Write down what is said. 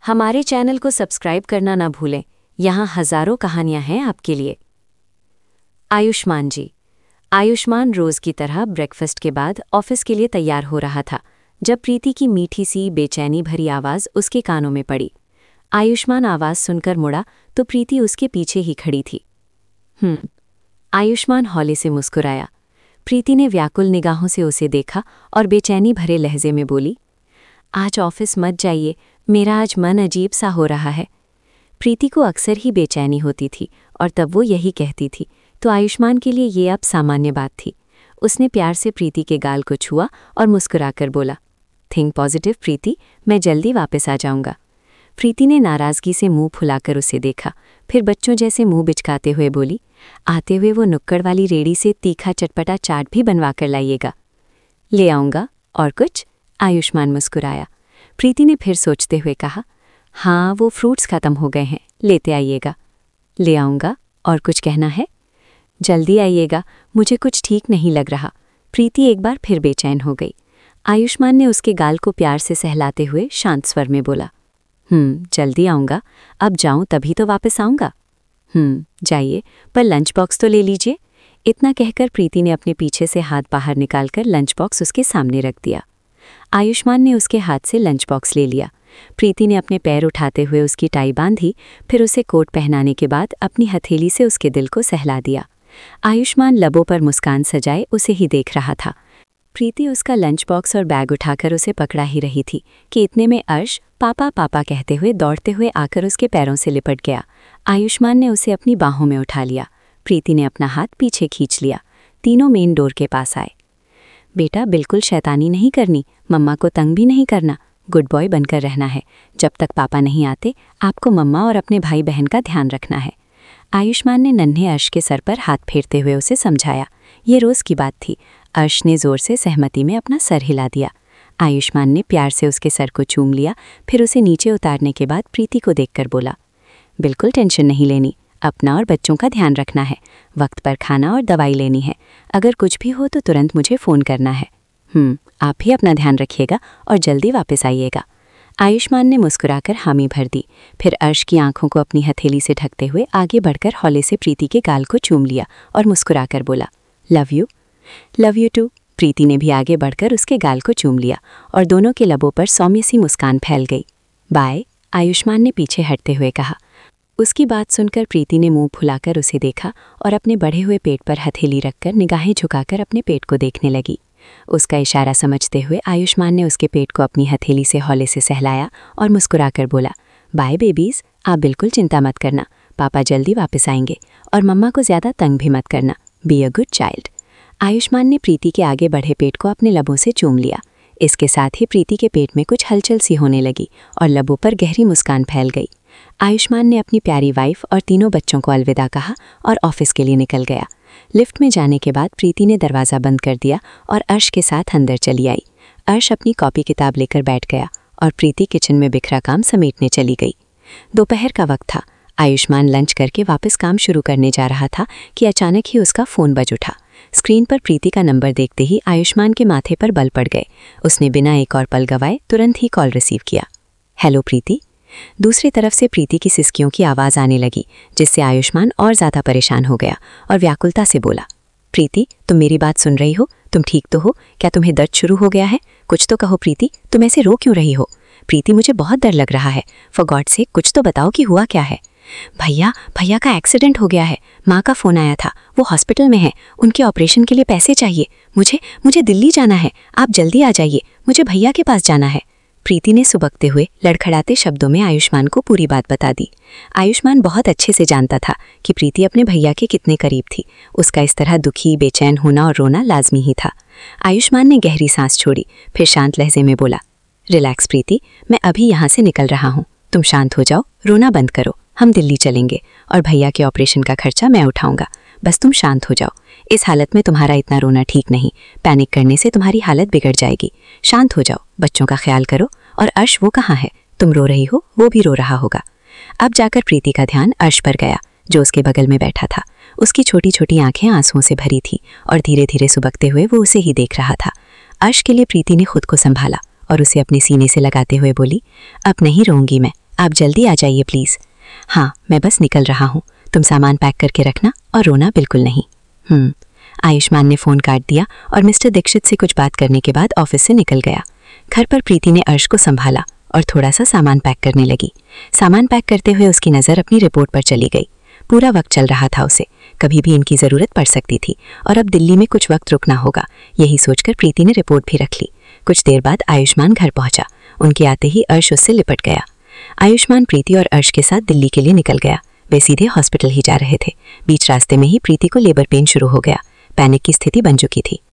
हमारे चैनल को सब्सक्राइब करना ना भूलें। यहाँ हज़ारों कहानियाँ हैं आपके लिए। आयुष्मान जी। आयुष्मान रोज़ की तरह ब्रेकफास्ट के बाद ऑफिस के लिए तैयार हो रहा था जब प्रीति की मीठी सी बेचैनी भरी आवाज़ उसके कानों में पड़ी। आयुष्मान आवाज़ सुनकर मुड़ा तो प्रीति उसके पीछे ही खड़ी थी। आयुष्मान हौले से मुस्कुराया। प्रीति ने व्याकुल निगाहों से उसे देखा और बेचैनी भरे लहजे में बोली, आज ऑफिस मत जाइए, मेरा आज मन अजीब सा हो रहा है। प्रीति को अक्सर ही बेचैनी होती थी और तब वो यही कहती थी, तो आयुष्मान के लिए ये अब सामान्य बात थी। उसने प्यार से प्रीति के गाल को छुआ और मुस्कुराकर बोला, थिंक पॉजिटिव प्रीति, मैं जल्दी वापस आ जाऊंगा। प्रीति ने नाराज़गी से मुंह फुलाकर उसे देखा, फिर बच्चों जैसे मुंह बिचकाते हुए बोली, आते हुए वो नुक्कड़ वाली रेड़ी से तीखा चटपटा चाट भी बनवा कर लाइएगा। ले आऊँगा। और कुछ? आयुष्मान मुस्कुराया। प्रीति ने फिर सोचते हुए कहा, हाँ, वो फ्रूट्स ख़त्म हो गए हैं, लेते आइएगा। ले आऊँगा। और कुछ कहना है? जल्दी आइएगा, मुझे कुछ ठीक नहीं लग रहा। प्रीति एक बार फिर बेचैन हो गई। आयुष्मान ने उसके गाल को प्यार से सहलाते हुए शांत स्वर में बोला, जल्दी आऊँगा, अब जाऊँ तभी तो वापस आऊँगा। जाइए, पर लंच बॉक्स तो ले लीजिए। इतना कहकर प्रीति ने अपने पीछे से हाथ बाहर निकालकर लंच बॉक्स उसके सामने रख दिया। आयुष्मान ने उसके हाथ से लंच बॉक्स ले लिया। प्रीति ने अपने पैर उठाते हुए उसकी टाई बांधी, फिर उसे कोट पहनाने के बाद अपनी हथेली से उसके दिल को सहला दिया। आयुष्मान लबों पर मुस्कान सजाए उसे ही देख रहा था। प्रीति उसका लंच बॉक्स और बैग उठाकर उसे पकड़ा ही रही थी कि इतने में अर्श पापा पापा कहते हुए दौड़ते हुए आकर उसके पैरों से लिपट गया। आयुष्मान ने उसे अपनी बाहों में उठा लिया। प्रीति ने अपना हाथ पीछे खींच लिया। तीनों मेन डोर के पास आए। बेटा, बिल्कुल शैतानी नहीं करनी, मम्मा को तंग भी नहीं करना, गुड बॉय बनकर रहना है। जब तक पापा नहीं आते आपको मम्मा और अपने भाई बहन का ध्यान रखना है। आयुष्मान ने नन्हे अर्श के सर पर हाथ फेरते हुए उसे समझाया। ये रोज़ की बात थी। अर्श ने ज़ोर से सहमति में अपना सर हिला दिया। आयुष्मान ने प्यार से उसके सर को चूम लिया, फिर उसे नीचे उतारने के बाद प्रीति को देखकर बोला, बिल्कुल टेंशन नहीं लेनी, अपना और बच्चों का ध्यान रखना है, वक्त पर खाना और दवाई लेनी है। अगर कुछ भी हो तो तुरंत मुझे फ़ोन करना है। आप भी अपना ध्यान रखिएगा और जल्दी वापस आइएगा। आयुष्मान ने मुस्कुराकर हामी भर दी, फिर अर्श की आंखों को अपनी हथेली से ढकते हुए आगे बढ़कर हौले से प्रीति के गाल को चूम लिया और मुस्कुराकर बोला, लव यू टू। प्रीति ने भी आगे बढ़कर उसके गाल को चूम लिया और दोनों के लबों पर सौम्य सी मुस्कान फैल गई। बाय, आयुष्मान ने पीछे हटते हुए कहा। उसकी बात सुनकर प्रीति ने मुंह फुलाकर उसे देखा और अपने बढ़े हुए पेट पर हथेली रखकर निगाहें झुकाकर अपने पेट को देखने लगी। उसका इशारा समझते हुए आयुष्मान ने उसके पेट को अपनी हथेली से हौले से सहलाया और मुस्कुराकर बोला, बाय बेबीज़, आप बिल्कुल चिंता मत करना, पापा जल्दी वापस आएंगे और मम्मा को ज़्यादा तंग भी मत करना। Be a good child. Ayushmann ने प्रीति के आगे बढ़े पेट को अपने लबों से चूम लिया। इसके साथ ही प्रीति के पेट में कुछ हलचल सी होने लगी और लबों पर गहरी मुस्कान फैल गई। आयुष्मान ने अपनी प्यारी वाइफ और तीनों बच्चों को अलविदा कहा और ऑफिस के लिए निकल गया। लिफ्ट में जाने के बाद प्रीति ने दरवाज़ा बंद कर दिया और अर्श के साथ अंदर चली आई। अर्श अपनी कॉपी किताब लेकर बैठ गया और प्रीति किचन में बिखरा काम समेटने चली गई। दोपहर का वक्त था। आयुष्मान लंच करके वापस काम शुरू करने जा रहा था कि अचानक ही उसका फ़ोन बज उठा। स्क्रीन पर प्रीति का नंबर देखते ही आयुष्मान के माथे पर बल पड़ गए। उसने बिना एक और पल गवाए तुरंत ही कॉल रिसीव किया। हेलो प्रीति। दूसरी तरफ से प्रीति की सिसकियों की आवाज़ आने लगी, जिससे आयुष्मान और ज़्यादा परेशान हो गया और व्याकुलता से बोला, प्रीति, तुम मेरी बात सुन रही हो? तुम ठीक तो हो? क्या तुम्हें दर्द शुरू हो गया है? कुछ तो कहो प्रीति, तुम ऐसे रो क्यों रही हो? प्रीति, मुझे बहुत डर लग रहा है, फॉर गॉड से कुछ तो बताओ कि हुआ क्या है। भैया का एक्सीडेंट हो गया है, माँ का फ़ोन आया था, वो हॉस्पिटल में है, उनके ऑपरेशन के लिए पैसे चाहिए। मुझे दिल्ली जाना है, आप जल्दी आ जाइए, मुझे भैया के पास जाना है। प्रीति ने सुबकते हुए लड़खड़ाते शब्दों में आयुष्मान को पूरी बात बता दी। आयुष्मान बहुत अच्छे से जानता था कि प्रीति अपने भैया के कितने करीब थी। उसका इस तरह दुखी बेचैन होना और रोना लाजमी ही था। आयुष्मान ने गहरी सांस छोड़ी, फिर शांत लहजे में बोला, रिलैक्स प्रीति, मैं अभी यहाँ से निकल रहा हूँ, तुम शांत हो जाओ, रोना बंद करो, हम दिल्ली चलेंगे और भैया के ऑपरेशन का खर्चा मैं उठाऊंगा। बस तुम शांत हो जाओ, इस हालत में तुम्हारा इतना रोना ठीक नहीं, पैनिक करने से तुम्हारी हालत बिगड़ जाएगी। शांत हो जाओ, बच्चों का ख्याल करो। और अर्श वो कहाँ है? तुम रो रही हो, वो भी रो रहा होगा। अब जाकर प्रीति का ध्यान अर्श पर गया, जो उसके बगल में बैठा था। उसकी छोटी छोटी आंखें आंसुओं से भरी थी और धीरे धीरे सुबकते हुए वो उसे ही देख रहा था। अर्श के लिए प्रीति ने खुद को संभाला और उसे अपने सीने से लगाते हुए बोली, अब नहीं रोऊंगी मैं, आप जल्दी आ जाइए प्लीज़। हाँ, मैं बस निकल रहा हूँ, तुम सामान पैक करके रखना और रोना बिल्कुल नहीं। आयुष्मान ने फ़ोन काट दिया और मिस्टर दीक्षित से कुछ बात करने के बाद ऑफिस से निकल गया। घर पर प्रीति ने अर्श को संभाला और थोड़ा सा सामान पैक करने लगी। सामान पैक करते हुए उसकी नज़र अपनी रिपोर्ट पर चली गई। पूरा वक्त चल रहा था उसे, कभी भी इनकी ज़रूरत पड़ सकती थी और अब दिल्ली में कुछ वक्त रुकना होगा, यही सोचकर प्रीति ने रिपोर्ट भी रख ली। कुछ देर बाद आयुष्मान घर पहुंचा। उनके आते ही अर्श उससे लिपट गया। आयुष्मान प्रीति और अर्श के साथ दिल्ली के लिए निकल गया। वे सीधे हॉस्पिटल ही जा रहे थे। बीच रास्ते में ही प्रीति को लेबर पेन शुरू हो गया। पैनिक की स्थिति बन चुकी थी।